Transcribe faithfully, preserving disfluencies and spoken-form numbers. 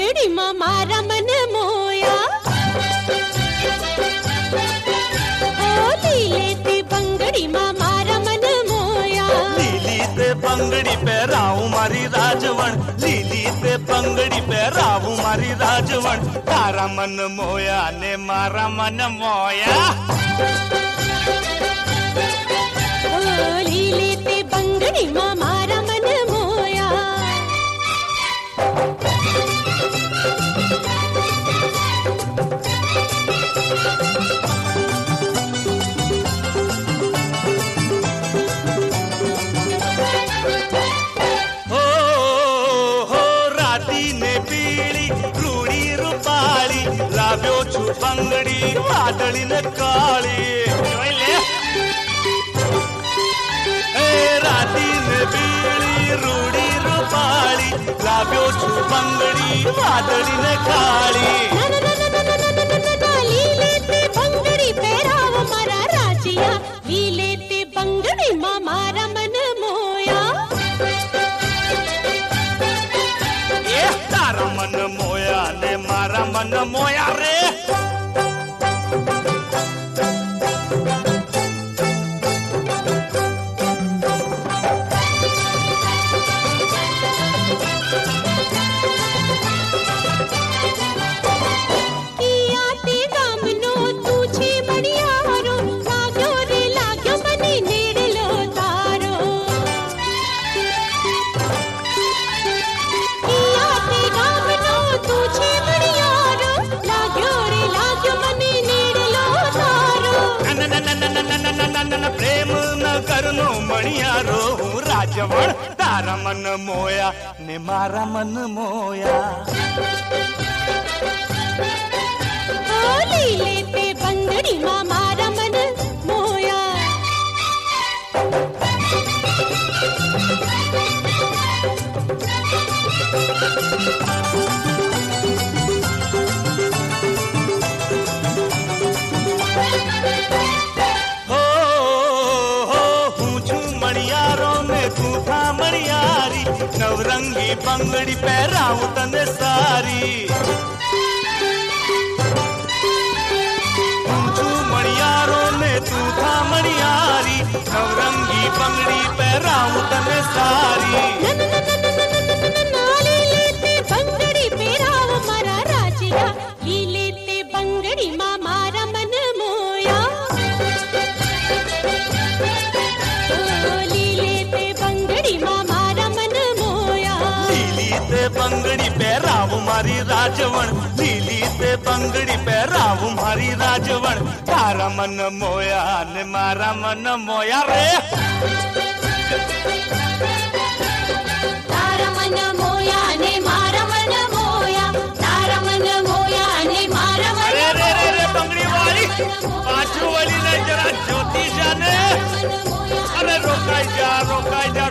બંગડી માં મારા મન મોયા ઓ લીલે તે બંગડી માં મારા મન મોયા લીલી તે બંગડી પહેરાવું મારી રાજવણ લીલી તે બંગડી પહેરાવું મારી રાજવણ તારા મન મોયા ને મારા મન મોયા ઓ લીલે તે બંગડી માં મારા મન મોયા લાવ્યો છું બંગડી વાદળી ને કાળી હે રાતી ને બીળી રૂડી રૂપાળી લાવ્યો છું બંગડી વાદળી ને કાળી લીલે તે બંગડી પહેરાવ મારા રાજીયા લીલે તે બંગડી માં મારા મન મોયા એ તારા મન મોયા ને મારા મન મોયા રે પ્રેમ નગરનો મણિયારો હું રાજવણ તારા મન મોયા ને મારા મન મોયા ઓ લીલે તે બંગડી માં મારા મન મોયા નવરંગી બંગડી પહેરાવું તને સારી હું છું મણિયારો ને તું થા મણિયારી નવરંગી બંગડી પહેરાવું તને સારી લીલે તે બંગડી પહેરાવ મારા રાજીયા લીલે તે બંગડી માં મારા મન મોયા લીલે તે બંગડી માં બંગડી પહેરાવું મારી રાજવણ લીલી તે બંગડી પહેરાવું મારી રાજવણ તારા મન મોયા ને મારા મન મોયા રે તારા મન મોયા ને મારા મન મોયા તારા મન મોયા ને મારા મન રે રે રે રે બંગડી વાળી પાછું વળીને જરા જ્યોતિ જાને અરે રોકાઈ જા રોકાઈ જા